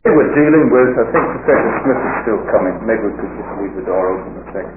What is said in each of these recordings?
We're dealing with, I think Professor Smith is still coming. Maybe we could just leave the door open a second.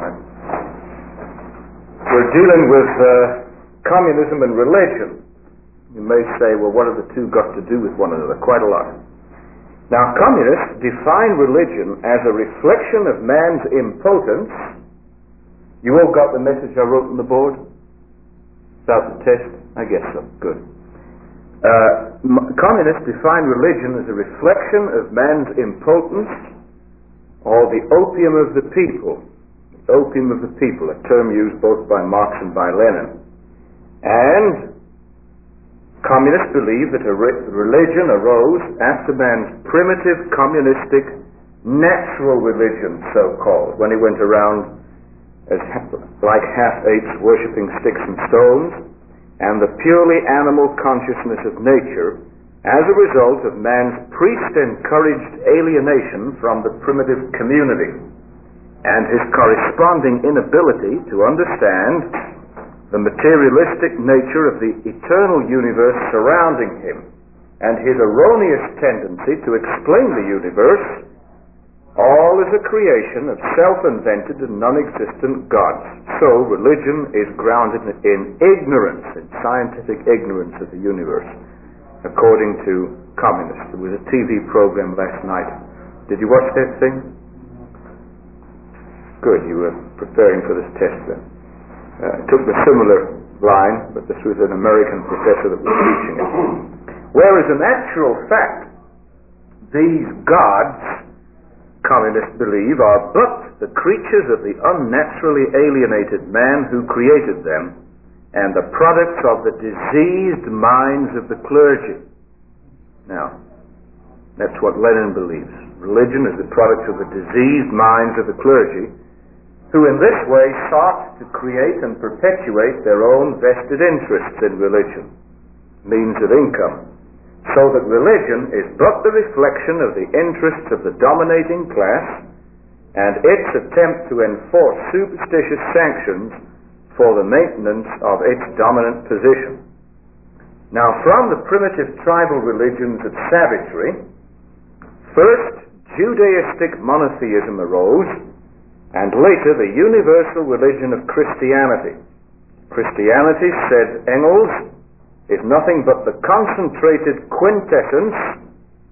We're dealing with communism and religion. You may say, well, what have the two got to do with one another? Quite a lot. Now, communists define religion as a reflection of man's impotence. You all got the message I wrote on the board? About the test? I guess so. Good. Communists define religion as a reflection of man's impotence, or the opium of the people. Opium of the people, a term used both by Marx and by Lenin. And communists believe that a religion arose after man's primitive communistic natural religion, so-called, when he went around as like half-apes worshipping sticks and stones, and the purely animal consciousness of nature as a result of man's priest-encouraged alienation from the primitive community and his corresponding inability to understand the materialistic nature of the eternal universe surrounding him and his erroneous tendency to explain the universe all as a creation of self-invented and non-existent gods. So religion is grounded in ignorance, in scientific ignorance of the universe, according to communists. There was a TV program last night. Did you watch that thing? Good, you were preparing for this test then. Took the similar line, but this was an American professor that was teaching it. Whereas in actual fact, these gods, communists believe, are but the creatures of the unnaturally alienated man who created them, and the products of the diseased minds of the clergy. Now, that's what Lenin believes. Religion is the product of the diseased minds of the clergy, who in this way sought to create and perpetuate their own vested interests in religion, means of income, so that religion is but the reflection of the interests of the dominating class and its attempt to enforce superstitious sanctions for the maintenance of its dominant position. Now, from the primitive tribal religions of savagery, first Judaistic monotheism arose, and later the universal religion of Christianity. Christianity, said Engels, is nothing but the concentrated quintessence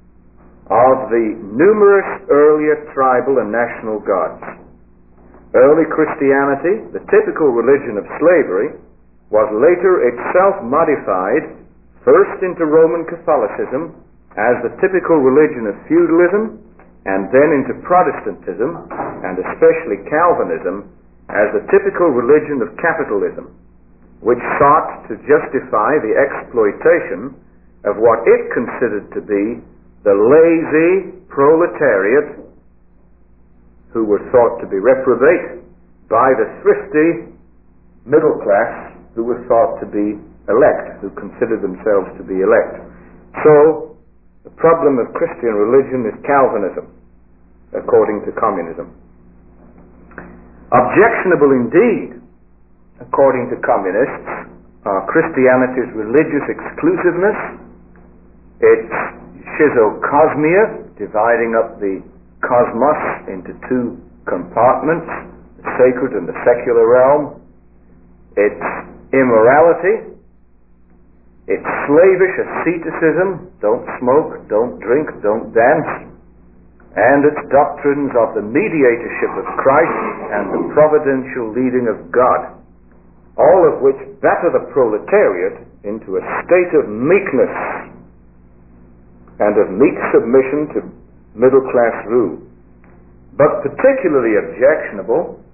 of the numerous earlier tribal and national gods. Early Christianity, the typical religion of slavery, was later itself modified first into Roman Catholicism as the typical religion of feudalism, and then into Protestantism, and especially Calvinism, as the typical religion of capitalism, which sought to justify the exploitation of what it considered to be the lazy proletariat, who were thought to be reprobate, by the thrifty middle class, who were thought to be elect, who considered themselves to be elect. So, the problem of Christian religion is Calvinism, according to communism. Objectionable indeed, according to communists, are Christianity's religious exclusiveness, its schizocosmia, dividing up the cosmos into two compartments, the sacred and the secular realm, its immorality, its slavish asceticism, don't smoke, don't drink, don't dance, and its doctrines of the mediatorship of Christ and the providential leading of God, all of which batter the proletariat into a state of meekness and of meek submission to middle-class rule. But particularly objectionable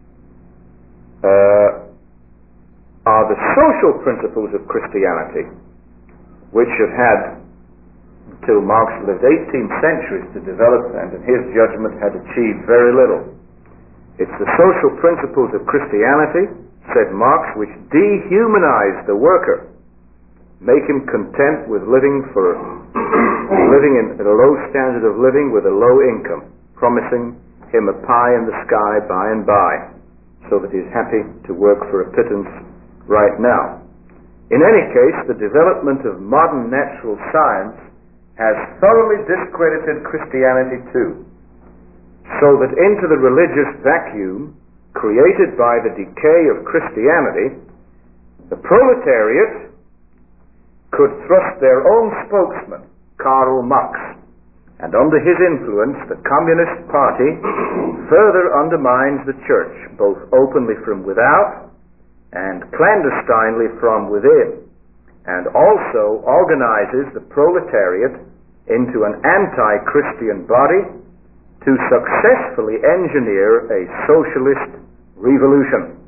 are the social principles of Christianity, which have had, until Marx lived, 18 centuries to develop, and in his judgment had achieved very little. It's the social principles of Christianity, said Marx, which dehumanize the worker, make him content with living in a low standard of living with a low income, promising him a pie in the sky by and by, so that he's happy to work for a pittance right now. In any case, the development of modern natural science has thoroughly discredited Christianity too, so that into the religious vacuum created by the decay of Christianity, the proletariat could thrust their own spokesman, Karl Marx, and under his influence the Communist Party further undermines the church, both openly from without and clandestinely from within, and also organizes the proletariat into an anti-Christian body to successfully engineer a socialist revolution.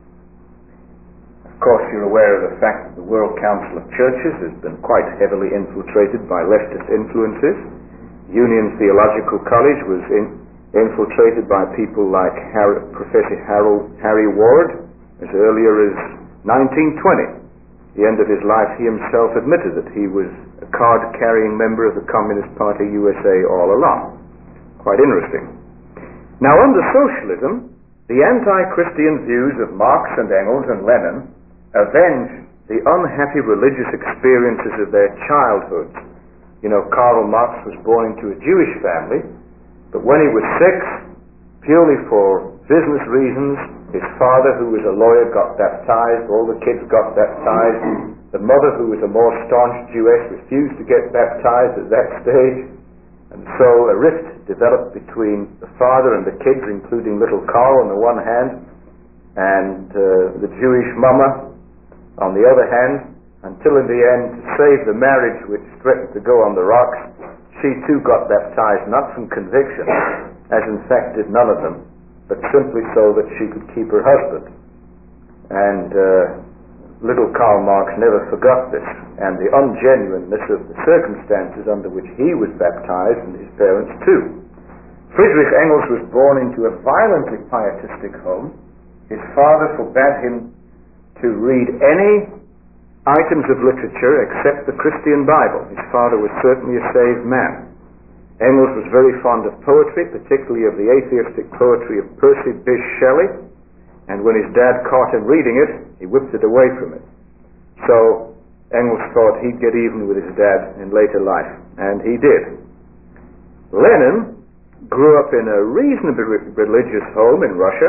Of course, you're aware of the fact that the World Council of Churches has been quite heavily infiltrated by leftist influences. Union Theological College was infiltrated by people like Professor Harry Ward as earlier as 1920. At the end of his life, he himself admitted that he was a card-carrying member of the Communist Party USA all along. Quite interesting. Now, under socialism, the anti-Christian views of Marx and Engels and Lenin avenge the unhappy religious experiences of their childhoods. You know, Karl Marx was born into a Jewish family, but when he was 6, purely for business reasons, his father, who was a lawyer, got baptized, all the kids got baptized. The mother, who was a more staunch Jewess, refused to get baptized at that stage, and so a rift developed between the father and the kids, including little Karl on the one hand, and the Jewish mama on the other hand, until in the end, to save the marriage which threatened to go on the rocks, she too got baptized, not from conviction, as in fact did none of them, but simply so that she could keep her husband. And little Karl Marx never forgot this, and the ungenuineness of the circumstances under which he was baptized, and his parents too. Friedrich Engels was born into a violently pietistic home. His father forbade him to read any items of literature except the Christian Bible. His father was certainly a saved man. Engels was very fond of poetry, particularly of the atheistic poetry of Percy Bysshe Shelley, and when his dad caught him reading it, he whipped it away from him. So Engels thought he'd get even with his dad in later life, and he did. Lenin grew up in a reasonably religious home in Russia,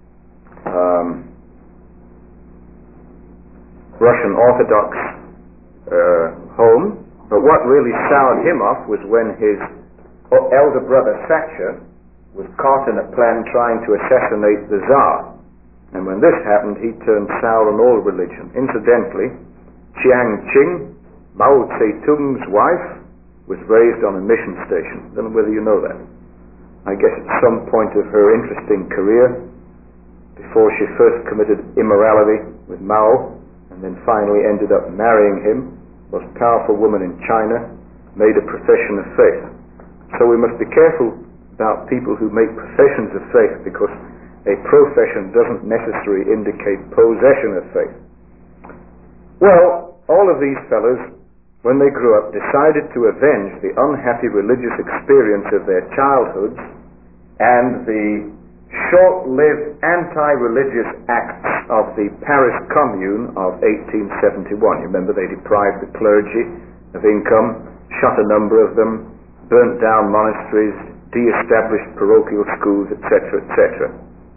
Russian Orthodox home, but what really soured him off was when his elder brother Sacha was caught in a plan trying to assassinate the Tsar. And when this happened, he turned sour on all religion. Incidentally, Chiang Ching, Mao Zedong's wife, was raised on a mission station. I don't know whether you know that. I guess at some point of her interesting career, before she first committed immorality with Mao, and then finally ended up marrying him, the most powerful woman in China, made a profession of faith. So we must be careful about people who make professions of faith, because a profession doesn't necessarily indicate possession of faith. Well, all of these fellows, when they grew up, decided to avenge the unhappy religious experience of their childhoods and the short-lived anti-religious acts of the Paris Commune of 1871. You remember, they deprived the clergy of income, shut a number of them, burnt down monasteries, de-established parochial schools, etc., etc.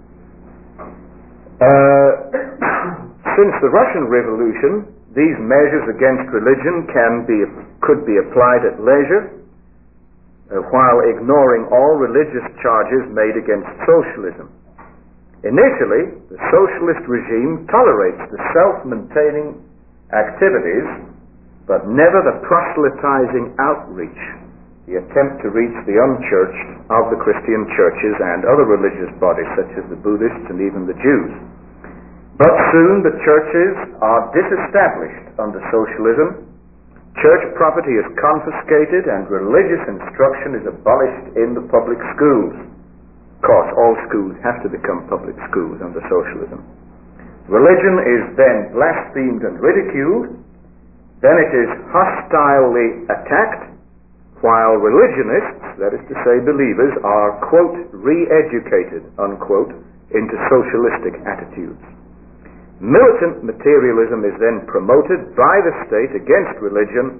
Since the Russian Revolution, these measures against religion could be applied at leisure, while ignoring all religious charges made against socialism. Initially, the socialist regime tolerates the self-maintaining activities, but never the proselytizing outreach, the attempt to reach the unchurched of the Christian churches and other religious bodies, such as the Buddhists and even the Jews. But soon the churches are disestablished under socialism, church property is confiscated, and religious instruction is abolished in the public schools. Of course, all schools have to become public schools under socialism. Religion is then blasphemed and ridiculed, then it is hostilely attacked, while religionists, that is to say believers, are, quote, re-educated, unquote, into socialistic attitudes. Militant materialism is then promoted by the state against religion,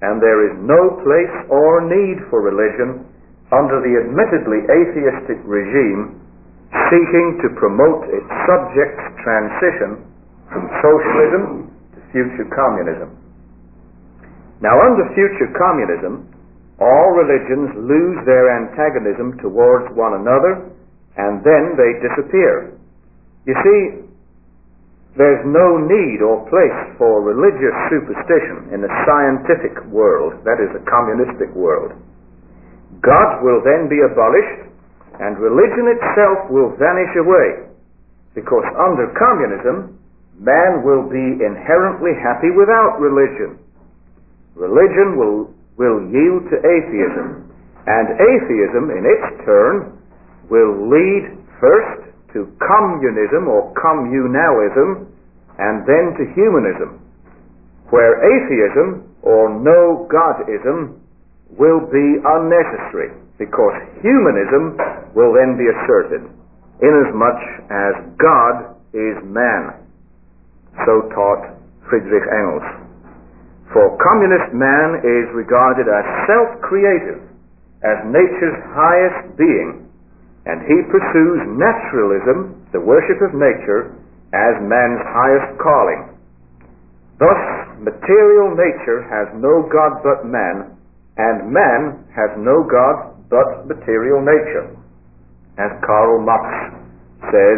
and there is no place or need for religion under the admittedly atheistic regime seeking to promote its subjects' transition from socialism to future communism. Now, under future communism, all religions lose their antagonism towards one another, and then they disappear. You see, there's no need or place for religious superstition in a scientific world, that is, a communistic world. God will then be abolished, and religion itself will vanish away, because under communism, man will be inherently happy without religion. Religion will yield to atheism, and atheism, in its turn, will lead first to communism or communalism, and then to humanism, where atheism or no Godism will be unnecessary, because humanism will then be asserted, inasmuch as God is man. So taught Friedrich Engels. For communist man is regarded as self-creative, as nature's highest being, and he pursues naturalism, the worship of nature, as man's highest calling. Thus, material nature has no God but man, and man has no God but material nature. As Karl Marx says,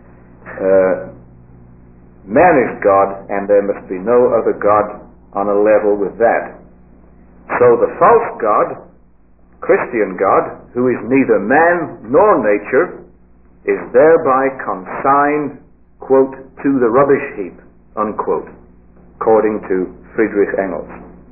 man is God, and there must be no other God on a level with that. So the false God, Christian God, who is neither man nor nature, is thereby consigned, quote, to the rubbish heap, unquote, according to Friedrich Engels.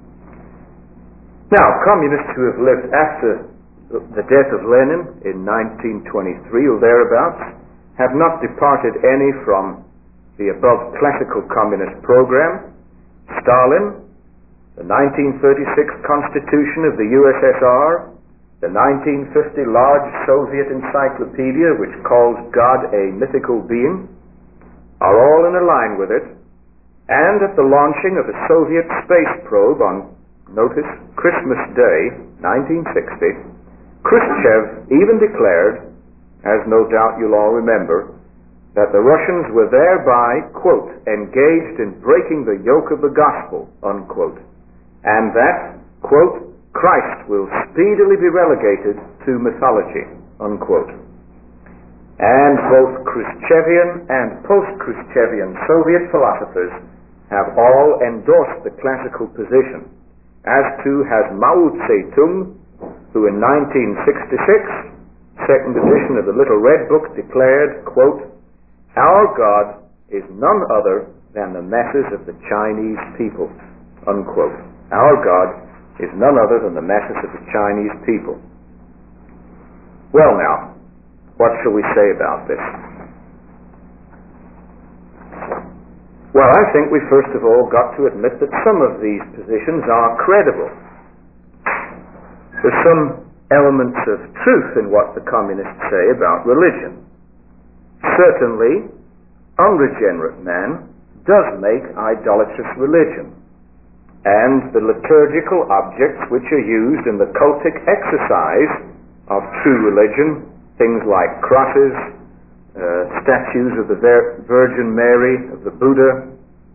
Now, communists who have lived after the death of Lenin in 1923 or thereabouts have not departed any from the above classical communist program. Stalin, the 1936 Constitution of the USSR, the 1950 large Soviet encyclopedia which calls God a mythical being, are all in a line with it, and at the launching of a Soviet space probe on, notice, Christmas Day, 1960, Khrushchev even declared, as no doubt you'll all remember, that the Russians were thereby, quote, engaged in breaking the yoke of the gospel, unquote, and that, quote, Christ will speedily be relegated to mythology, unquote. And both Khrushchevian and post-Khrushchevian Soviet philosophers have all endorsed the classical position, as too has Mao Zedong, who in 1966, second edition of the Little Red Book, declared, quote, our God is none other than the masses of the Chinese people, unquote. Our God is none other than the masses of the Chinese people. Well now, what shall we say about this? Well, I think we first of all got to admit that some of these positions are credible. There's some elements of truth in what the communists say about religion. Certainly, unregenerate man does make idolatrous religion, and the liturgical objects which are used in the cultic exercise of true religion, things like crosses, statues of the Virgin Mary, of the Buddha,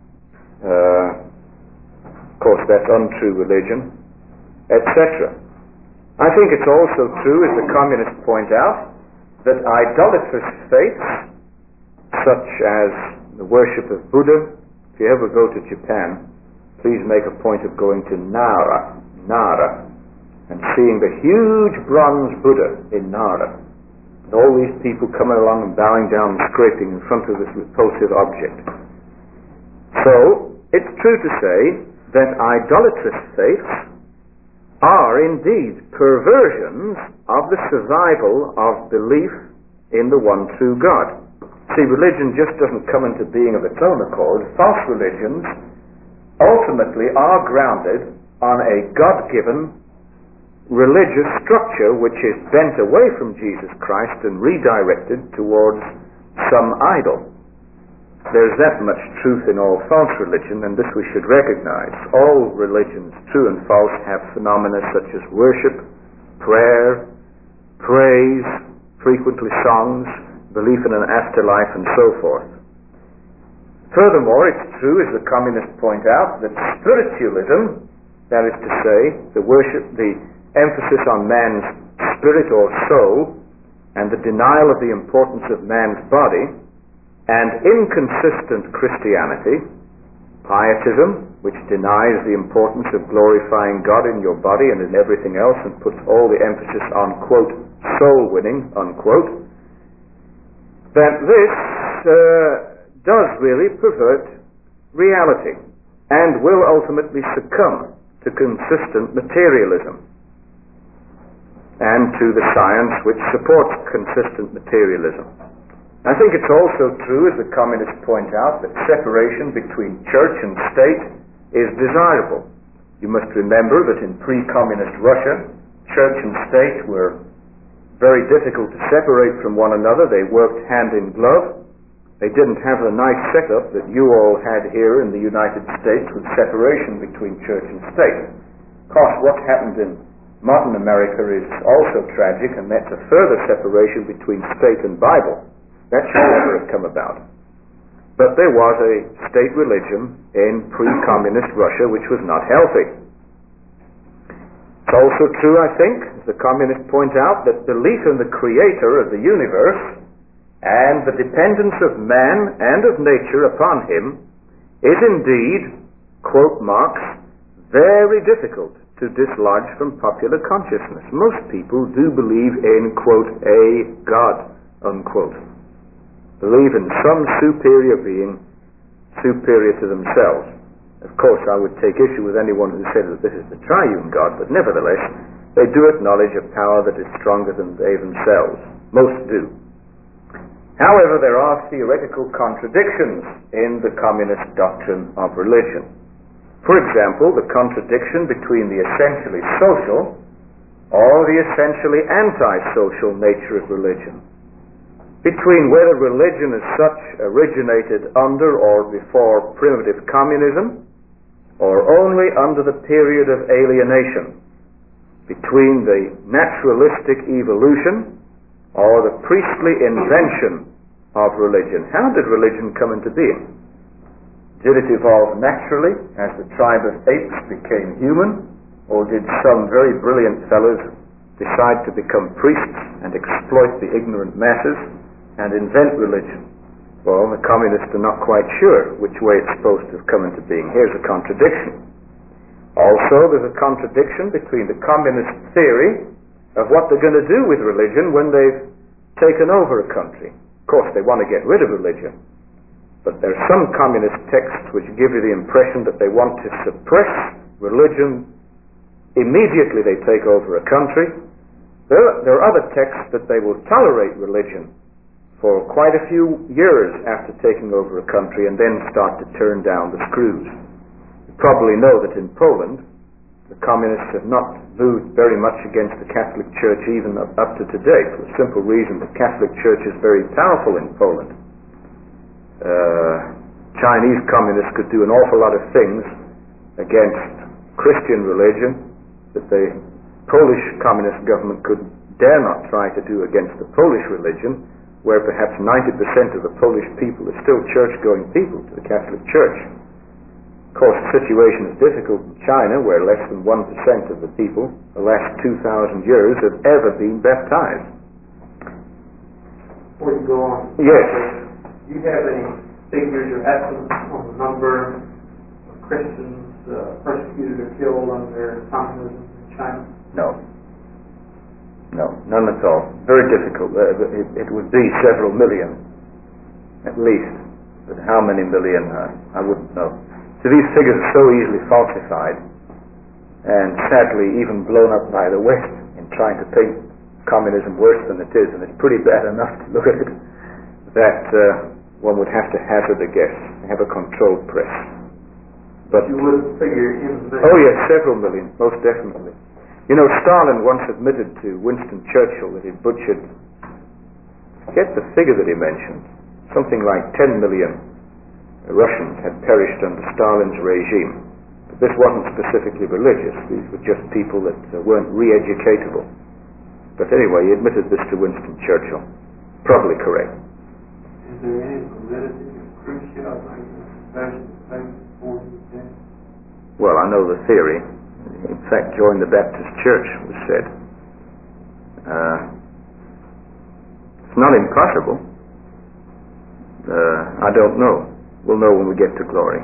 of course that's untrue religion, etc. I think it's also true, as the communists point out, that idolatrous faiths, such as the worship of Buddha, if you ever go to Japan, please make a point of going to Nara, and seeing the huge bronze Buddha in Nara. And all these people coming along and bowing down and scraping in front of this repulsive object. So, it's true to say that idolatrous faiths are indeed perversions of the survival of belief in the one true God. See, religion just doesn't come into being of its own accord. False religions ultimately are grounded on a God-given religious structure which is bent away from Jesus Christ and redirected towards some idol. there's that much truth in all false religion, and this we should recognize. All religions, true and false, have phenomena such as worship, prayer, praise, frequently songs, belief in an afterlife, and so forth. Furthermore, it's true, as the communists point out, that spiritualism, that is to say, the emphasis on man's spirit or soul, and the denial of the importance of man's body, and inconsistent Christianity, pietism, which denies the importance of glorifying God in your body and in everything else and puts all the emphasis on, quote, soul winning, unquote, that this does really pervert reality and will ultimately succumb to consistent materialism and to the science which supports consistent materialism. I think it's also true, as the communists point out, that separation between church and state is desirable. You must remember that in pre-communist Russia, church and state were very difficult to separate from one another. They worked hand in glove. They didn't have the nice setup that you all had here in the United States with separation between church and state. Of course, what happened in modern America is also tragic, and that's a further separation between state and Bible. That should never have come about. But there was a state religion in pre-communist Russia which was not healthy. It's also true, I think, as the communists point out, that belief in the creator of the universe and the dependence of man and of nature upon him is indeed, quote Marx, very difficult to dislodge from popular consciousness. Most people do believe in, quote, a God, unquote. Believe in some superior being, superior to themselves. Of course, I would take issue with anyone who said that this is the triune God, but nevertheless, they do acknowledge a power that is stronger than they themselves. Most do. However, there are theoretical contradictions in the communist doctrine of religion. For example, the contradiction between the essentially social or the essentially antisocial nature of religion, between whether religion as such originated under or before primitive communism or only under the period of alienation, between the naturalistic evolution or the priestly invention of religion. How did religion come into being? Did it evolve naturally as the tribe of apes became human, or did some very brilliant fellows decide to become priests and exploit the ignorant masses and invent religion? Well, the communists are not quite sure which way it's supposed to have come into being. Here's a contradiction. Also, there's a contradiction between the communist theory of what they're going to do with religion when they've taken over a country. Of course, they want to get rid of religion. But there are some communist texts which give you the impression that they want to suppress religion immediately they take over a country. There are other texts that they will tolerate religion for quite a few years after taking over a country and then start to turn down the screws. You probably know that in Poland, the communists have not moved very much against the Catholic Church even up to today, for the simple reason the Catholic Church is very powerful in Poland. Chinese communists could do an awful lot of things against Christian religion that the Polish communist government could dare not try to do against the Polish religion, where perhaps 90% of the Polish people are still church-going people to the Catholic Church. Of course, the situation is difficult in China, where less than 1% of the people, the last 2,000 years, have ever been baptized. Before you go on, yes. Do you have any figures or estimates on the number of Christians persecuted or killed under communism in China? No, none at all. Very difficult. It would be several million, at least. But how many million, I wouldn't know. So these figures are so easily falsified, and sadly even blown up by the West in trying to paint communism worse than it is, and it's pretty bad enough to look at it, that one would have to hazard a guess, have a controlled press. But you would figure in the oh yes, several million, most definitely. You know, Stalin once admitted to Winston Churchill that he butchered, get the figure that he mentioned, something like 10 million Russians had perished under Stalin's regime. But this wasn't specifically religious. These were just people that weren't re-educatable. But anyway, he admitted this to Winston Churchill. Probably correct. Is there any validity of Khrushchev making a special thing for the death? Well, I know the theory. In fact, joined the Baptist Church, was said. It's not impossible. I don't know. We'll know when we get to glory.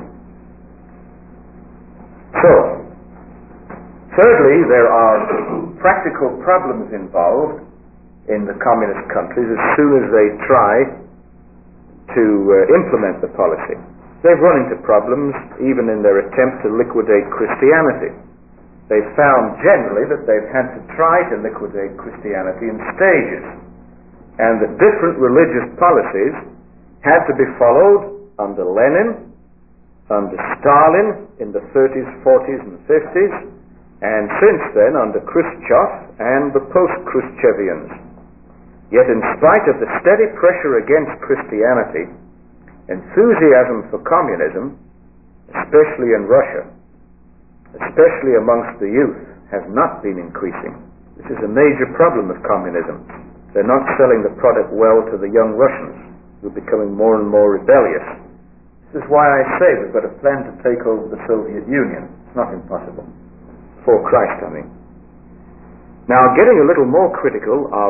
So, thirdly, there are practical problems involved in the communist countries as soon as they try to implement the policy. They've run into problems even in their attempt to liquidate Christianity. They've found generally that they've had to try to liquidate Christianity in stages, and that different religious policies had to be followed under Lenin, under Stalin in the 30s, 40s and 50s, and since then under Khrushchev and the post-Khrushchevians. Yet in spite of the steady pressure against Christianity, enthusiasm for communism, especially in Russia, especially amongst the youth, has not been increasing. This is a major problem of communism. They're not selling the product well to the young Russians, who are becoming more and more rebellious. This is why I say we've got a plan to take over the Soviet Union. It's not impossible. For Christ, I mean. Now, getting a little more critical of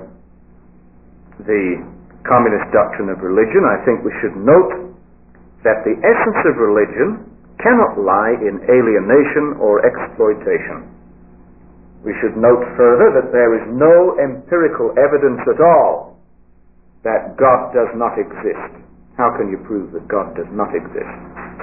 the communist doctrine of religion, I think we should note that the essence of religion cannot lie in alienation or exploitation. We should note further that there is no empirical evidence at all that God does not exist. How can you prove that God does not exist?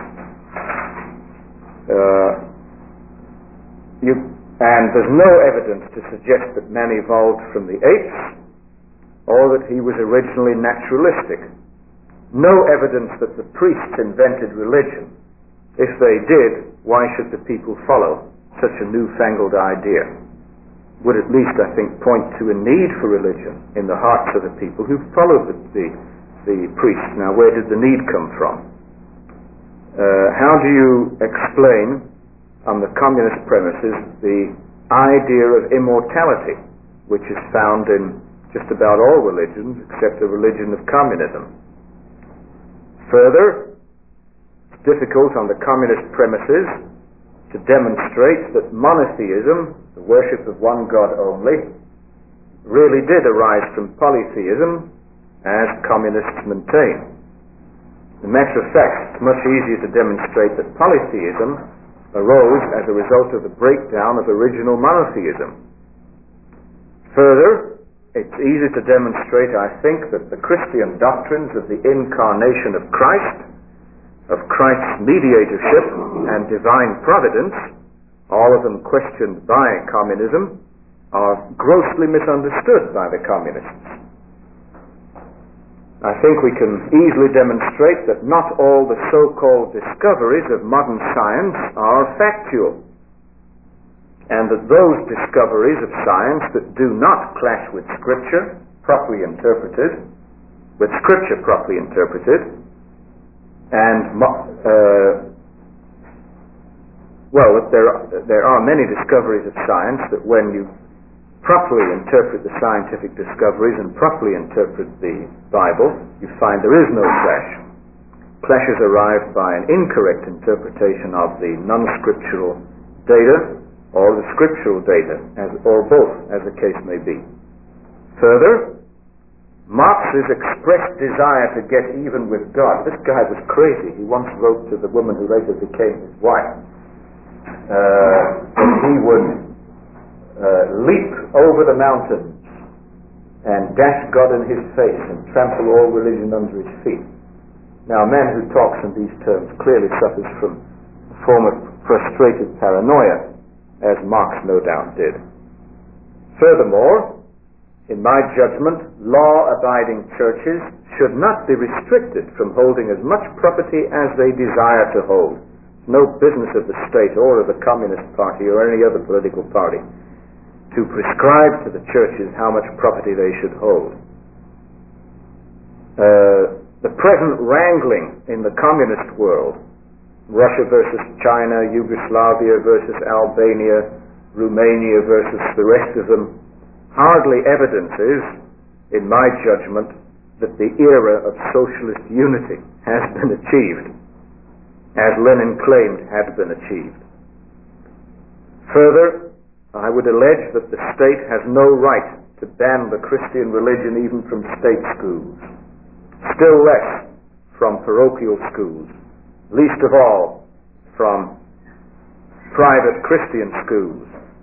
And there's no evidence to suggest that man evolved from the apes or that he was originally naturalistic. No evidence that the priests invented religion. If they did, why should the people follow such a newfangled idea? Would at least, I think, point to a need for religion in the hearts of the people who followed the priests. Now, where did the need come from? How do you explain, on the communist premises, the idea of immortality, which is found in just about all religions except the religion of communism? Further, it's difficult on the communist premises to demonstrate that monotheism, the worship of one God only, really did arise from polytheism, as communists maintain. As a matter of fact, it's much easier to demonstrate that polytheism arose as a result of the breakdown of original monotheism. Further, it's easy to demonstrate, I think, that the Christian doctrines of the incarnation of Christ, of Christ's mediatorship and divine providence, all of them questioned by communism, are grossly misunderstood by the communists. I think we can easily demonstrate that not all the so-called discoveries of modern science are factual, and that those discoveries of science that do not clash with Scripture, properly interpreted, and there are many discoveries of science that when you properly interpret the scientific discoveries and properly interpret the Bible, you find there is no clash. Clashes arrive by an incorrect interpretation of the non-scriptural data or the scriptural data, or both, as the case may be. Further, Marx's expressed desire to get even with God. This guy was crazy. He once wrote to the woman who later became his wife that he would leap over the mountains and dash God in his face and trample all religion under his feet. Now, a man who talks in these terms clearly suffers from a form of frustrated paranoia, as Marx no doubt did. Furthermore, in my judgment, law-abiding churches should not be restricted from holding as much property as they desire to hold. It's no business of the state or of the Communist Party or any other political party to prescribe to the churches how much property they should hold. the present wrangling in the communist world, Russia versus China, Yugoslavia versus Albania, Romania versus the rest of them, hardly evidences, in my judgment, that the era of socialist unity has been achieved, as Lenin claimed had been achieved. Further, I would allege that the state has no right to ban the Christian religion even from state schools, still less from parochial schools, least of all from private Christian schools.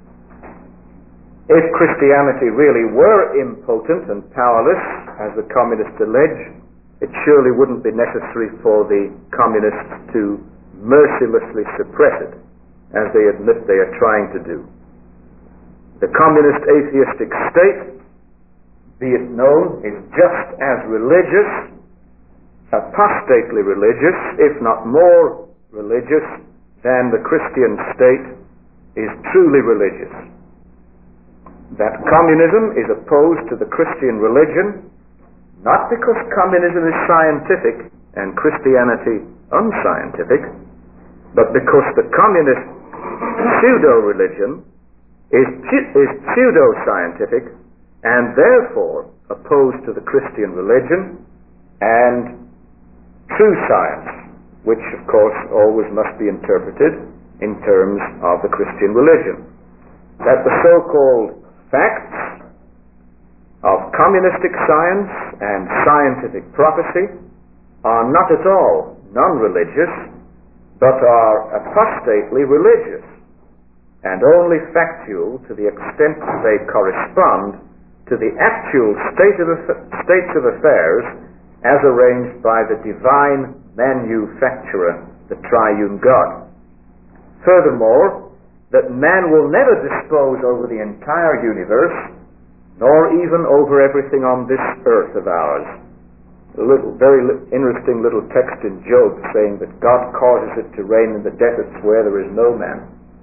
If Christianity really were impotent and powerless, as the communists allege, it surely wouldn't be necessary for the communists to mercilessly suppress it, as they admit they are trying to do. The communist atheistic state, be it known, is just as religious, apostately religious, if not more religious, than the Christian state is truly religious. That communism is opposed to the Christian religion, not because communism is scientific and Christianity unscientific, but because the communist pseudo-religion is pseudo-scientific and therefore opposed to the Christian religion and true science, which of course always must be interpreted in terms of the Christian religion. That the so-called facts of communistic science and scientific prophecy are not at all non-religious, but are apostately religious, and only factual to the extent that they correspond to the actual states of affairs as arranged by the divine manufacturer, the triune God. Furthermore, that man will never dispose over the entire universe, nor even over everything on this earth of ours. Very interesting little text in Job saying that God causes it to rain in the deserts where there is no man.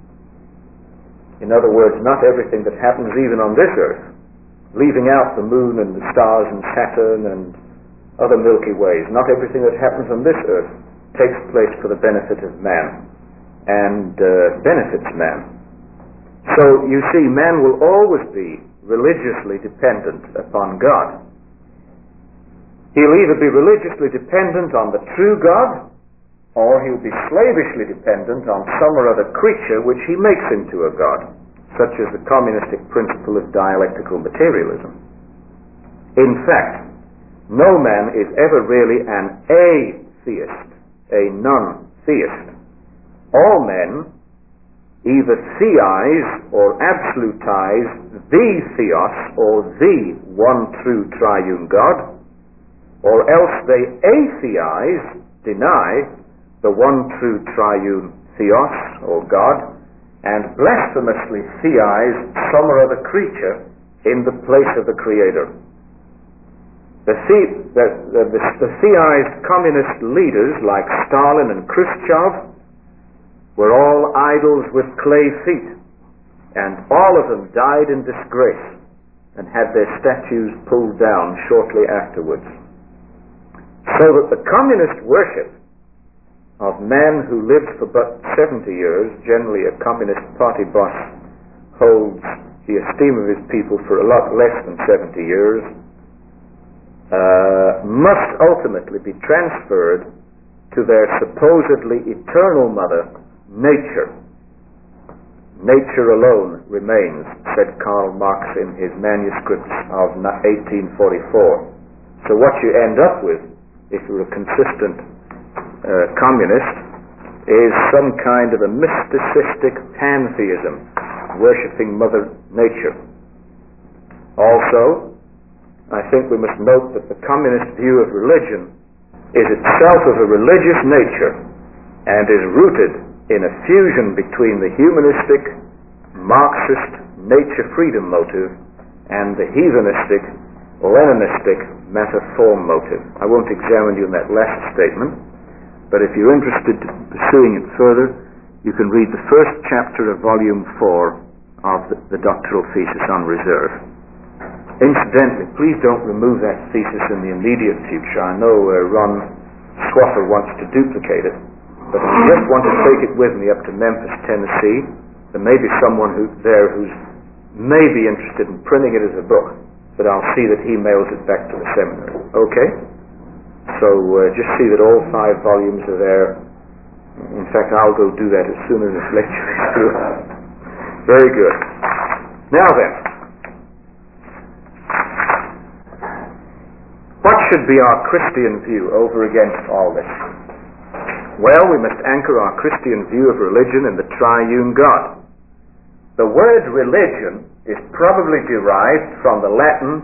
In other words, not everything that happens even on this earth, leaving out the moon and the stars and Saturn and other Milky Ways, not everything that happens on this earth takes place for the benefit of man and benefits man. So you see, man will always be religiously dependent upon God. He'll either be religiously dependent on the true God, or he'll be slavishly dependent on some or other creature which he makes into a God, such as the communistic principle of dialectical materialism. In fact, no man is ever really an atheist, a non-theist. All men either theize or absolutize the theos, or the one true triune God, or else they atheize, deny the one true triune theos, or God, and blasphemously theize some or other creature in the place of the Creator. The theized communist leaders like Stalin and Khrushchev were all idols with clay feet, and all of them died in disgrace and had their statues pulled down shortly afterwards. So that the communist worship of man who lived for but 70 years, generally a communist party boss holds the esteem of his people for a lot less than 70 years, must ultimately be transferred to their supposedly eternal mother, nature. Nature alone remains, said Karl Marx in his manuscripts of 1844. So what you end up with, if you're a consistent communist, is some kind of a mysticistic pantheism, worshipping Mother Nature. Also, I think we must note that the communist view of religion is itself of a religious nature and is rooted in a fusion between the humanistic, Marxist nature freedom motive and the heathenistic, Leninistic matter-form motive. I won't examine you in that last statement, but if you're interested in pursuing it further, you can read the first chapter of Volume 4 of the doctoral thesis on reserve. Incidentally, please don't remove that thesis in the immediate future. I know Ron Swaffer wants to duplicate it, but I just want to take it with me up to Memphis, Tennessee. There may be someone there who's maybe interested in printing it as a book, but I'll see that he mails it back to the seminary. Okay? So just see that all 5 volumes are there. In fact, I'll go do that as soon as this lecture is through. Very good. Now then, what should be our Christian view over against all this? Well, we must anchor our Christian view of religion in the triune God. The word religion is probably derived from the Latin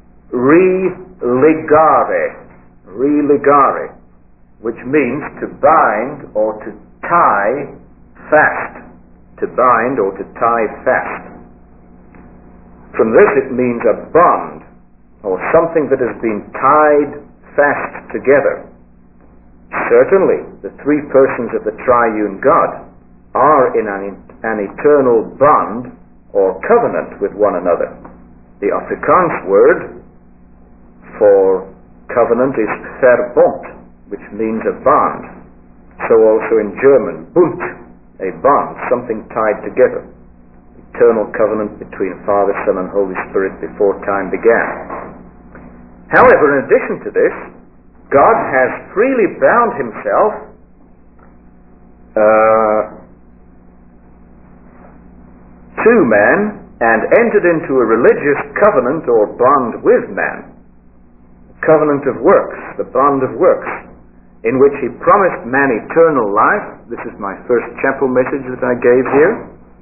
religare, which means to bind or to tie fast. To bind or to tie fast. From this it means a bond, or something that has been tied fast together. Certainly, the 3 persons of the triune God are in an eternal bond or covenant with one another. The Afrikaans word for covenant is Verbond, which means a bond. So also in German, Bund, a bond, something tied together. Eternal covenant between Father, Son, and Holy Spirit before time began. However, in addition to this, God has freely bound himself to man and entered into a religious covenant or bond with man. Covenant of works, the bond of works, in which he promised man eternal life. This is my first chapel message that I gave here.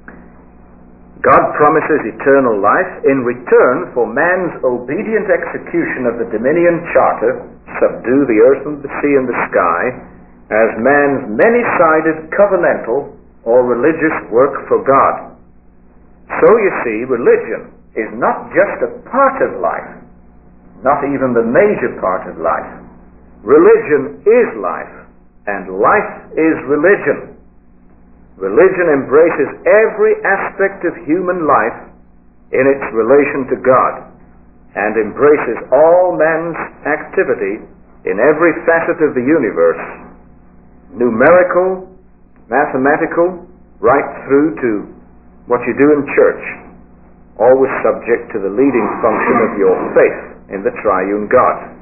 God promises eternal life in return for man's obedient execution of the Dominion Charter, subdue the earth and the sea and the sky, as man's many-sided covenantal or religious work for God. So you see, religion is not just a part of life, not even the major part of life. Religion is life, and life is religion. Religion embraces every aspect of human life in its relation to God, and embraces all man's activity in every facet of the universe, numerical, mathematical, right through to what you do in church, always subject to the leading function of your faith in the triune God.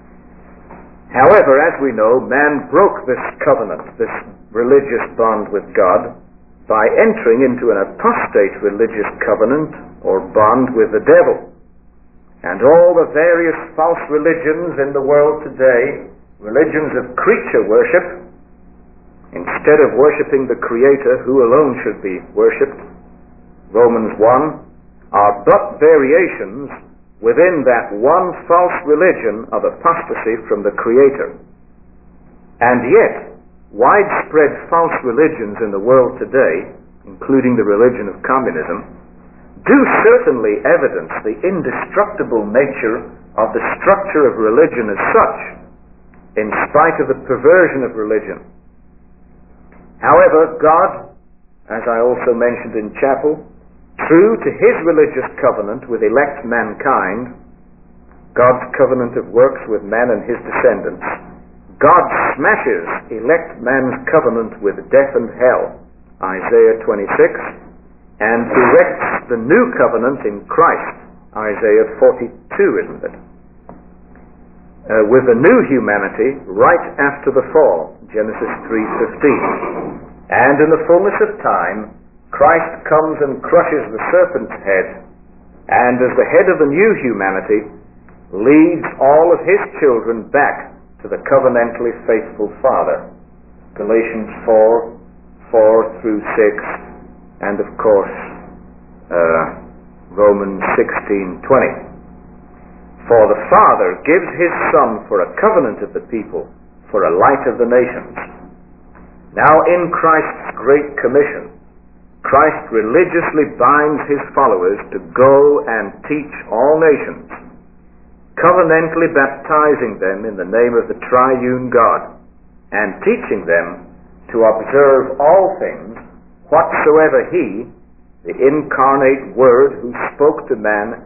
However, as we know, man broke this covenant, this religious bond with God, by entering into an apostate religious covenant or bond with the devil. And all the various false religions in the world today, religions of creature worship, instead of worshiping the Creator who alone should be worshipped, Romans 1, are but variations within that one false religion of apostasy from the Creator. And yet, widespread false religions in the world today, including the religion of communism, do certainly evidence the indestructible nature of the structure of religion as such, in spite of the perversion of religion. However, God, as I also mentioned in chapel, true to his religious covenant with elect mankind, God's covenant of works with man and his descendants, God smashes elect man's covenant with death and hell, Isaiah 26, and erects the new covenant in Christ, Isaiah 42, isn't it? With a new humanity right after the fall, Genesis 3:15. And in the fullness of time, Christ comes and crushes the serpent's head, and as the head of the new humanity, leads all of his children back to the covenantally faithful Father. Galatians 4 through 6, and of course Romans 16:20. For the Father gives his Son for a covenant of the people, for a light of the nations. Now in Christ's great commission, Christ religiously binds his followers to go and teach all nations, covenantally baptizing them in the name of the triune God, and teaching them to observe all things whatsoever he, the incarnate Word who spoke to man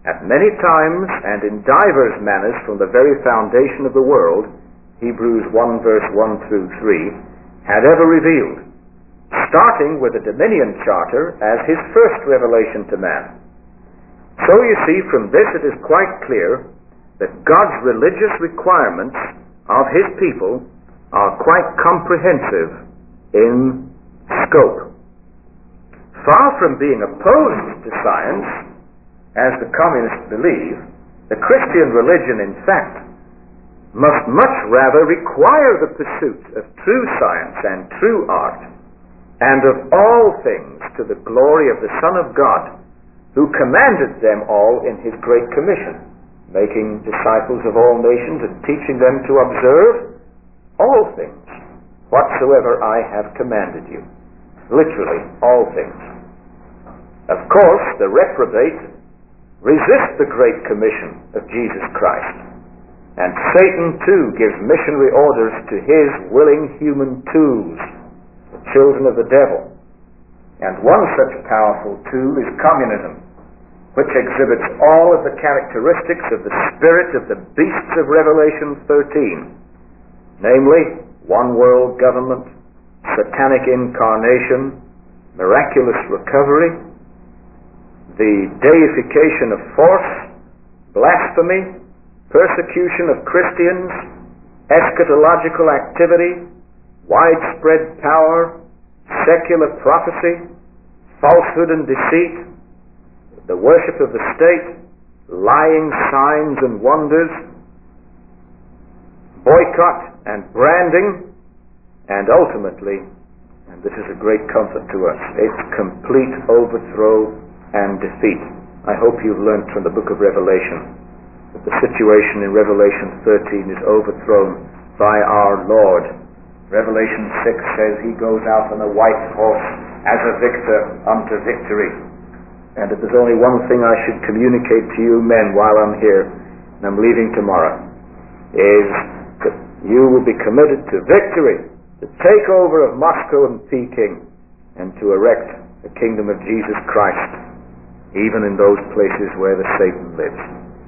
at many times and in divers manners from the very foundation of the world, Hebrews 1 verse 1 through 3, had ever revealed, starting with the dominion charter as his first revelation to man. So you see, from this it is quite clear that God's religious requirements of his people are quite comprehensive in scope. Far from being opposed to science, as the communists believe, the Christian religion, in fact, must much rather require the pursuit of true science and true art, and of all things to the glory of the Son of God, who commanded them all in his great commission, making disciples of all nations and teaching them to observe all things whatsoever I have commanded you. Literally, all things. Of course, the reprobate resist the great commission of Jesus Christ, and Satan too gives missionary orders to his willing human tools, the children of the devil. And one such powerful tool is communism, which exhibits all of the characteristics of the spirit of the beasts of Revelation 13, namely, one world government, satanic incarnation, miraculous recovery, the deification of force, blasphemy, persecution of Christians, eschatological activity, widespread power, secular prophecy, falsehood and deceit, the worship of the state, lying signs and wonders, boycott and branding, and ultimately, and this is a great comfort to us, its complete overthrow and defeat. I hope you've learned from the book of Revelation that the situation in Revelation 13 is overthrown by our Lord. Revelation 6 says he goes out on a white horse as a victor unto victory. And if there's only one thing I should communicate to you men while I'm here, and I'm leaving tomorrow, is that you will be committed to victory, the takeover of Moscow and Peking, and to erect the kingdom of Jesus Christ, even in those places where the Satan lives.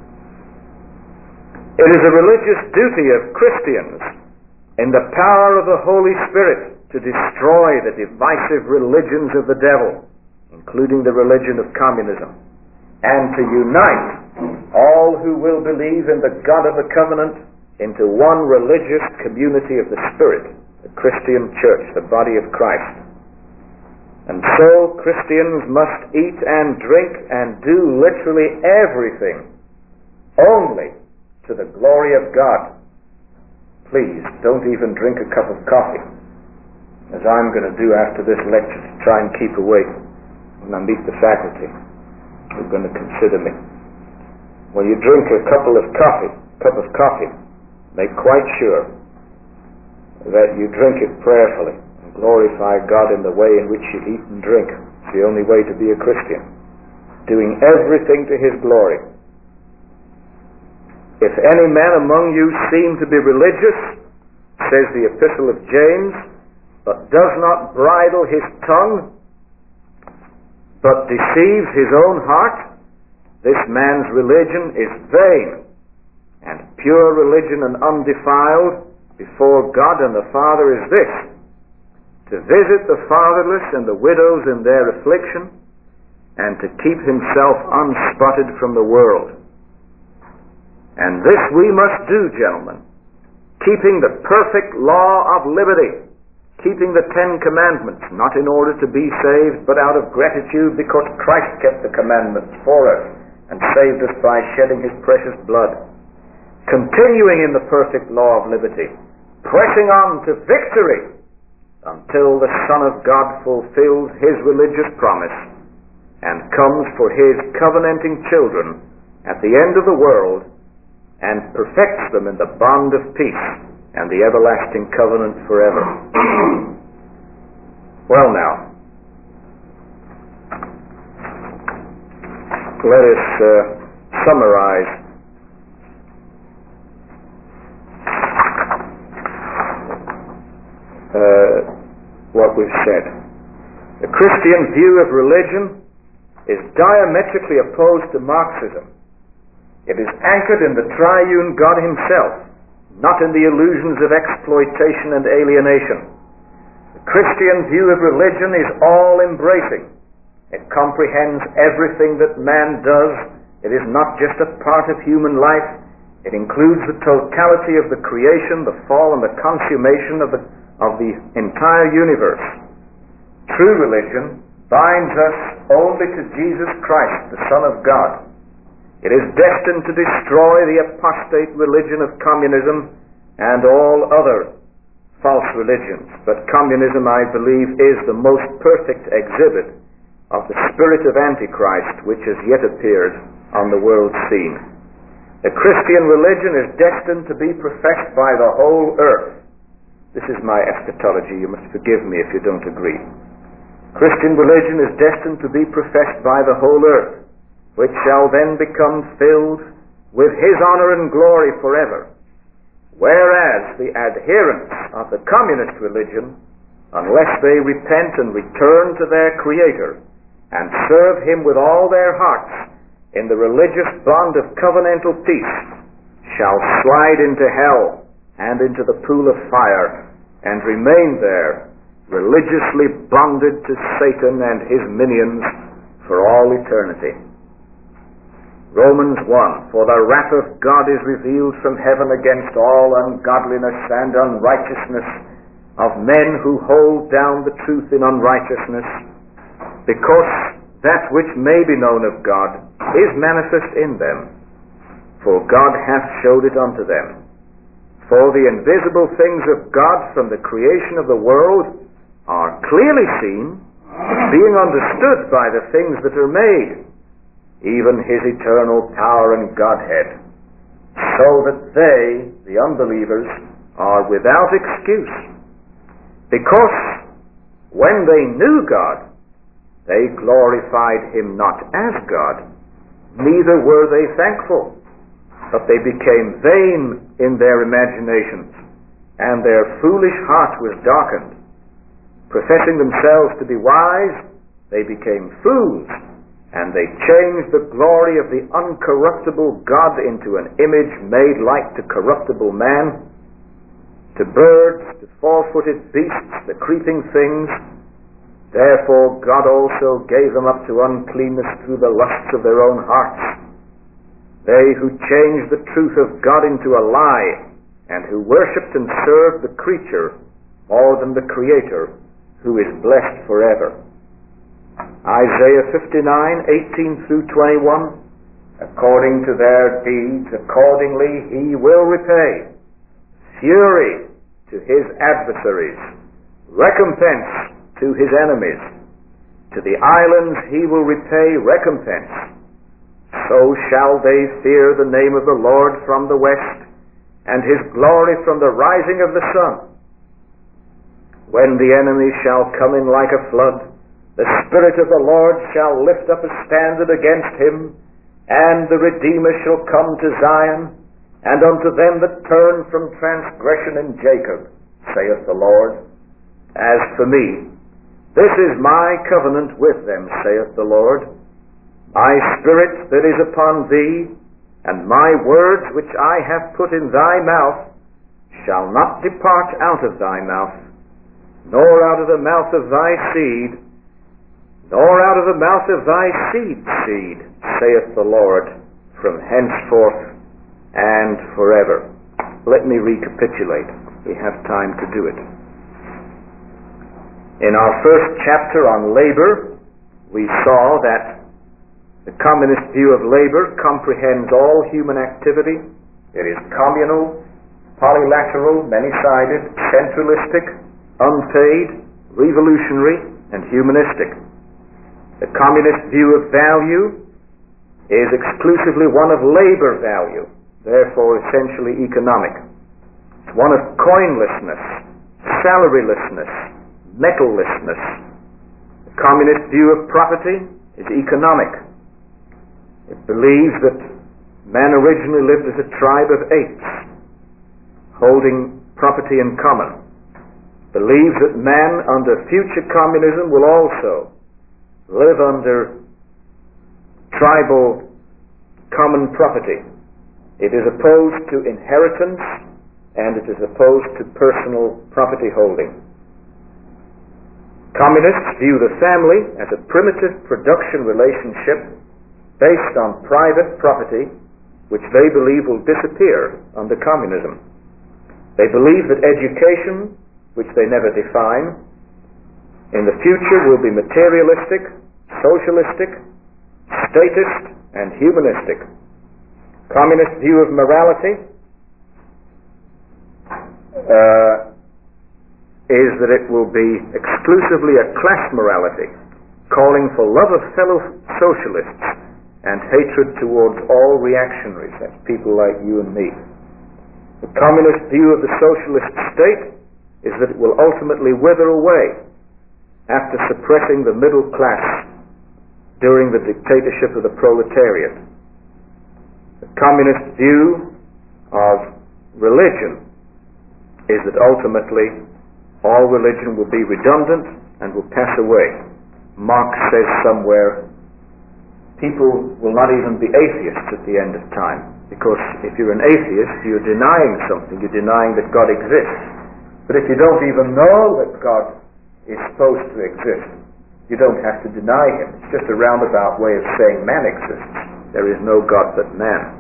It is a religious duty of Christians, in the power of the Holy Spirit, to destroy the divisive religions of the devil, including the religion of communism, and to unite all who will believe in the God of the covenant into one religious community of the Spirit, the Christian church, the body of Christ. And so Christians must eat and drink and do literally everything only to the glory of God. Please don't even drink a cup of coffee, as I'm going to do after this lecture to try and keep awake when I meet the faculty who are going to consider me. When you drink a cup of coffee, make quite sure that you drink it prayerfully and glorify God in the way in which you eat and drink. It's the only way to be a Christian, doing everything to his glory. If any man among you seem to be religious, says the epistle of James, but does not bridle his tongue, but deceives his own heart, this man's religion is vain. And pure religion and undefiled before God and the Father is this: to visit the fatherless and the widows in their affliction, and to keep himself unspotted from the world. And this we must do, gentlemen, keeping the perfect law of liberty, keeping the 10 commandments, not in order to be saved, but out of gratitude because Christ kept the commandments for us and saved us by shedding his precious blood. Continuing in the perfect law of liberty, pressing on to victory until the Son of God fulfills his religious promise and comes for his covenanting children at the end of the world and perfects them in the bond of peace and the everlasting covenant forever. Well now, let us summarize what we've said. The Christian view of religion is diametrically opposed to Marxism, It is anchored in the triune God himself, not in the illusions of exploitation and alienation. The Christian view of religion is all-embracing. It comprehends everything that man does. It is not just a part of human life. It includes the totality of the creation, the fall, and the consummation of the entire universe. True religion binds us only to Jesus Christ, the Son of God. It is destined to destroy the apostate religion of communism and all other false religions. But communism, I believe, is the most perfect exhibit of the spirit of Antichrist which has yet appeared on the world scene. The Christian religion is destined to be professed by the whole earth. This is my eschatology. You must forgive me if you don't agree. Christian religion is destined to be professed by the whole earth, which shall then become filled with his honor and glory forever. Whereas the adherents of the communist religion, unless they repent and return to their Creator and serve him with all their hearts in the religious bond of covenantal peace, shall slide into hell and into the pool of fire and remain there, religiously bonded to Satan and his minions for all eternity. Romans 1, for the wrath of God is revealed from heaven against all ungodliness and unrighteousness of men who hold down the truth in unrighteousness, because that which may be known of God is manifest in them, for God hath showed it unto them. For the invisible things of God from the creation of the world are clearly seen, being understood by the things that are made, even his eternal power and Godhead, so that they, the unbelievers, are without excuse. Because when they knew God, they glorified him not as God, neither were they thankful, but they became vain in their imaginations, and their foolish heart was darkened. Professing themselves to be wise, they became fools, and they changed the glory of the uncorruptible God into an image made like to corruptible man, to birds, to four-footed beasts, the creeping things. Therefore God also gave them up to uncleanness through the lusts of their own hearts. They who changed the truth of God into a lie, and who worshipped and served the creature more than the Creator, who is blessed forever. Isaiah 59:18 through 21, according to their deeds, accordingly he will repay fury to his adversaries, recompense to his enemies. To the islands he will repay recompense. So shall they fear the name of the Lord from the west, and his glory from the rising of the sun. When the enemy shall come in like a flood, the Spirit of the Lord shall lift up a standard against him, and the Redeemer shall come to Zion, and unto them that turn from transgression in Jacob, saith the Lord. As for me, this is my covenant with them, saith the Lord. My Spirit that is upon thee, and my words which I have put in thy mouth, shall not depart out of thy mouth, nor out of the mouth of thy seed, nor out of the mouth of thy seed's seed, saith the Lord, from henceforth and forever. Let me recapitulate. We have time to do it. In our first chapter on labor, we saw that the communist view of labor comprehends all human activity. It is communal, polylateral, many-sided, centralistic, unpaid, revolutionary, and humanistic. The communist view of value is exclusively one of labor value, therefore essentially economic. It's one of coinlessness, salarylessness, metallessness. The communist view of property is economic. It believes that man originally lived as a tribe of apes, holding property in common. Believes that man under future communism will also live under tribal common property. It is opposed to inheritance, and it is opposed to personal property holding. Communists view the family as a primitive production relationship based on private property, which they believe will disappear under communism. They believe that education, which they never define, in the future will be materialistic, socialistic, statist, and humanistic. Communist view of morality is that it will be exclusively a class morality, calling for love of fellow socialists and hatred towards all reactionaries, that's people like you and me. The communist view of the socialist state is that it will ultimately wither away after suppressing the middle class during the dictatorship of the proletariat. The communist view of religion is that ultimately all religion will be redundant and will pass away. Marx says somewhere, people will not even be atheists at the end of time, because if you're an atheist, you're denying something, you're denying that God exists. But if you don't even know that God is supposed to exist, you don't have to deny him. It's just a roundabout way of saying man exists. There is no God but man.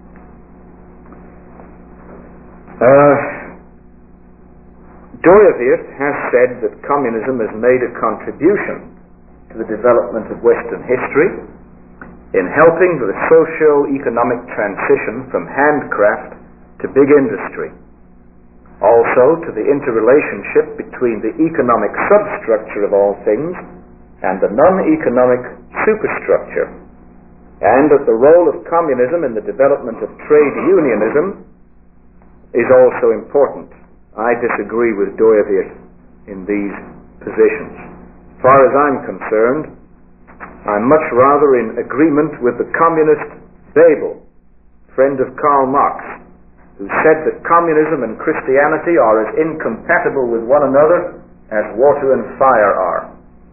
Dooyeweerd has said that communism has made a contribution to the development of Western history in helping the socio-economic transition from handcraft to big industry, also to the interrelationship between the economic substructure of all things and the non-economic superstructure, and that the role of communism in the development of trade unionism is also important. I disagree with Dooyeweerd in these positions. As far as I'm concerned, I'm much rather in agreement with the communist Bebel, friend of Karl Marx, who said that communism and Christianity are as incompatible with one another as water and fire are.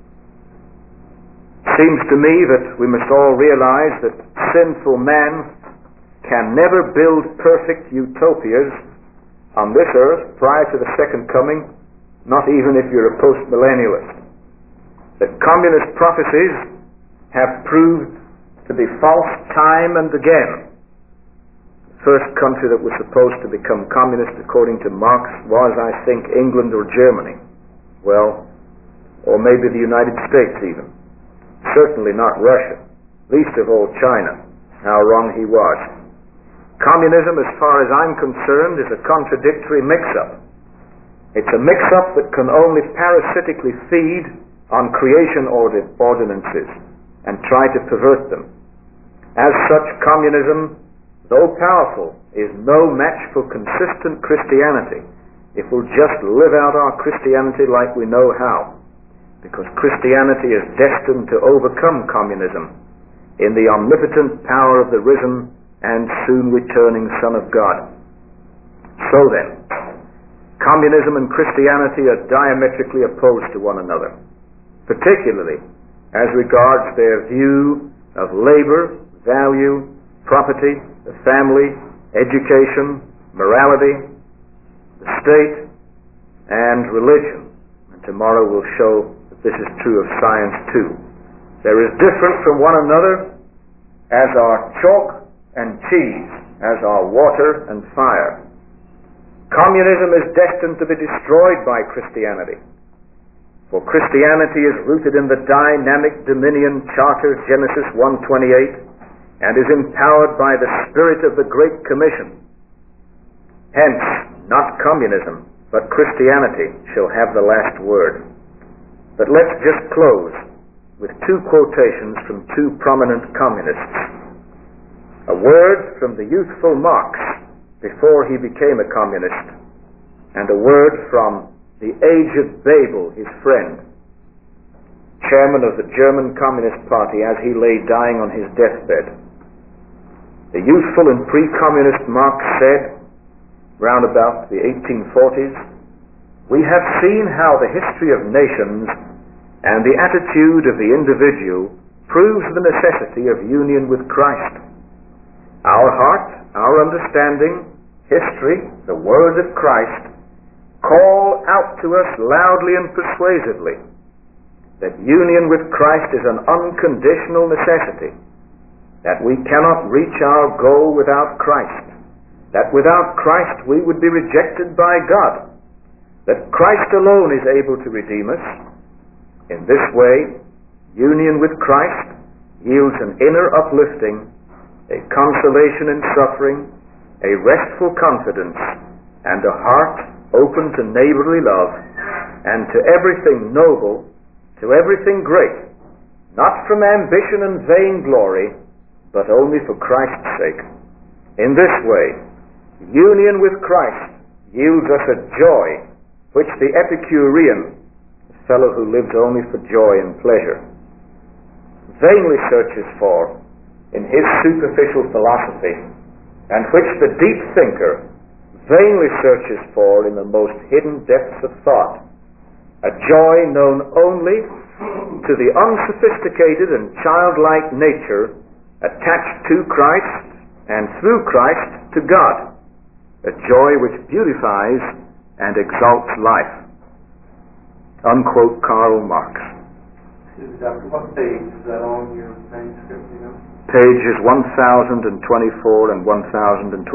Seems to me that we must all realize that sinful man can never build perfect utopias on this earth prior to the second coming, not even if you're a post-millennialist. That communist prophecies have proved to be false time and again. The first country that was supposed to become communist, according to Marx, was, I think, England or Germany. Well, or maybe the United States even. Certainly not Russia, least of all China. How wrong he was. Communism, as far as I'm concerned, is a contradictory mix-up. It's a mix-up that can only parasitically feed on creation ordinances and try to pervert them. As such, communism, though powerful, is no match for consistent Christianity if we'll just live out our Christianity like we know how, because Christianity is destined to overcome communism in the omnipotent power of the risen and soon returning Son of God. So then, communism and Christianity are diametrically opposed to one another, particularly as regards their view of labor, value, property, the family, education, morality, the state, and religion. And tomorrow will show that this is true of science too. They're as different from one another as are chalk and cheese, as are water and fire. Communism is destined to be destroyed by Christianity, for Christianity is rooted in the dynamic dominion charter, Genesis 1:28, and is empowered by the spirit of the Great Commission. Hence, not communism, but Christianity shall have the last word. But let's just close with two quotations from two prominent communists. A word from the youthful Marx before he became a communist, and a word from the aged Bebel, his friend, chairman of the German Communist Party, as he lay dying on his deathbed. The youthful and pre-communist Marx said, round about the 1840s, "We have seen how the history of nations and the attitude of the individual proves the necessity of union with Christ. Our heart, our understanding, history, the words of Christ call out to us loudly and persuasively that union with Christ is an unconditional necessity, that we cannot reach our goal without Christ, that without Christ we would be rejected by God, that Christ alone is able to redeem us. In this way, union with Christ yields an inner uplifting, a consolation in suffering, a restful confidence, and a heart open to neighborly love and to everything noble, to everything great, not from ambition and vainglory, but only for Christ's sake. In this way, union with Christ yields us a joy which the Epicurean, the fellow who lives only for joy and pleasure, vainly searches for in his superficial philosophy, and which the deep thinker vainly searches for in the most hidden depths of thought, a joy known only to the unsophisticated and childlike nature attached to Christ and through Christ to God, a joy which beautifies and exalts life. Unquote Karl Marx. What page is that on your manuscript, you know? Pages 1024 and 1025.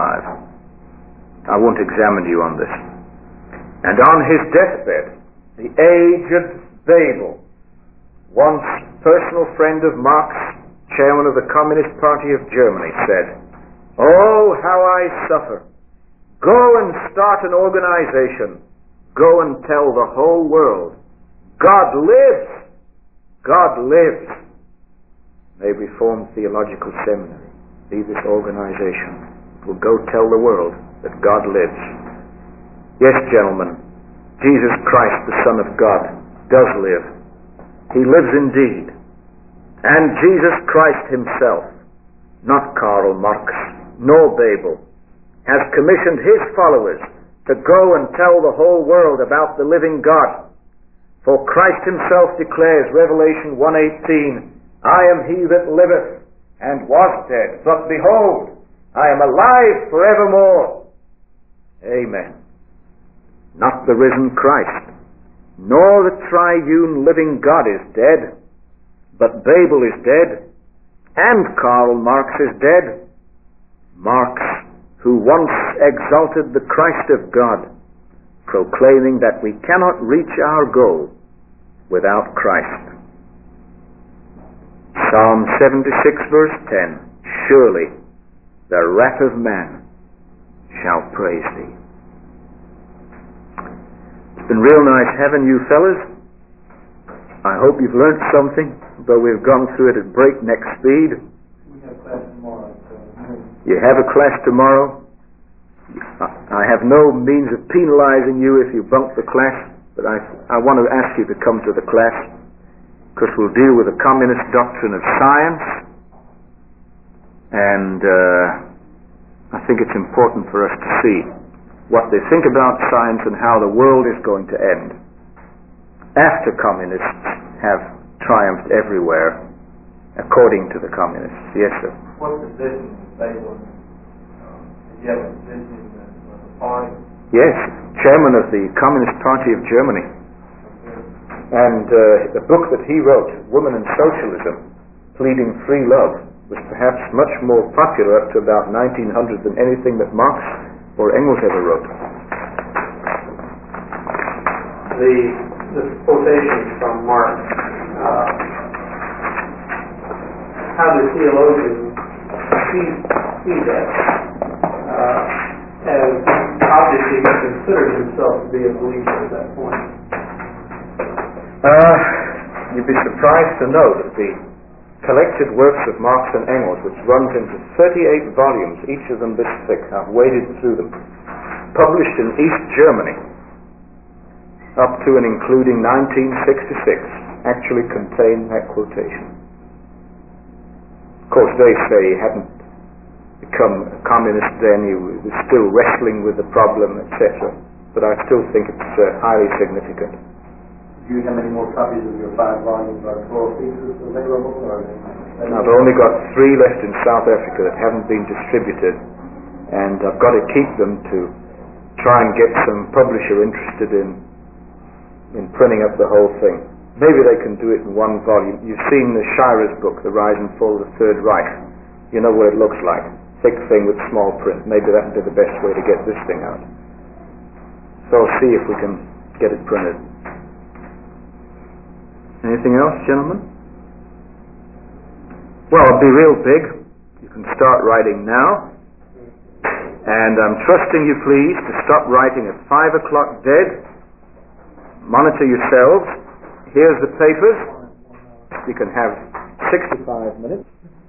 I won't examine you on this. And on his deathbed, the aged Bebel, once personal friend of Marx, chairman of the Communist Party of Germany, said, "Oh, how I suffer. Go and start an organization. Go and tell the whole world, God lives! God lives!" May Reformed Theological Seminary be this organization. It will go tell the world that God lives. Yes, gentlemen, Jesus Christ, the Son of God, does live. He lives indeed. And Jesus Christ himself, not Karl Marx, nor Bebel, has commissioned his followers to go and tell the whole world about the living God. For Christ himself declares, Revelation 1:18, "I am he that liveth and was dead, but behold, I am alive forevermore." Amen. Not the risen Christ, nor the triune living God is dead, but Bebel is dead, and Karl Marx is dead. Marx, who once exalted the Christ of God, proclaiming that we cannot reach our goal without Christ. Psalm 76 verse 10, "Surely the wrath of man shall praise thee." It's been real nice having you fellas. I hope you've learned something, though we've gone through it at breakneck speed. We have class tomorrow. You have a class tomorrow. I have no means of penalizing you if you bunk the class, but I want to ask you to come to the class, because we'll deal with the communist doctrine of science, and I think it's important for us to see what they think about science and how the world is going to end after communists have triumphed everywhere according to the communists. Yes, sir. What's the vision of Bebel? Did you have a vision of the party? Yes, chairman of the Communist Party of Germany. And the book that he wrote, Woman and Socialism, Pleading Free Love, was perhaps much more popular up to about 1900 than anything that Marx or Engels ever wrote. The quotation from Marx, how the theologian see that, as obviously he considered himself to be a believer at that point. You'd be surprised to know that the collected works of Marx and Engels, which runs into 38 volumes, each of them this thick, I've waded through them, published in East Germany, up to and including 1966, actually contain that quotation. Of course, they say he hadn't become a communist then, he was still wrestling with the problem, etc. But I still think it's highly significant. Do you have any more copies of your 5 volumes or 12 pieces available? Or I've only got 3 left in South Africa that haven't been distributed, and I've got to keep them to try and get some publisher interested in printing up the whole thing. Maybe they can do it in 1 volume. You've seen the Shirer's book, The Rise and Fall of the Third Reich. You know what it looks like. Thick thing with small print. Maybe that would be the best way to get this thing out. So I'll see if we can get it printed. Anything else, gentlemen? Well, it'll be real big. You can start writing now. And I'm trusting you, please, to stop writing at 5 o'clock dead. Monitor yourselves. Here's the papers. You can have 65 minutes.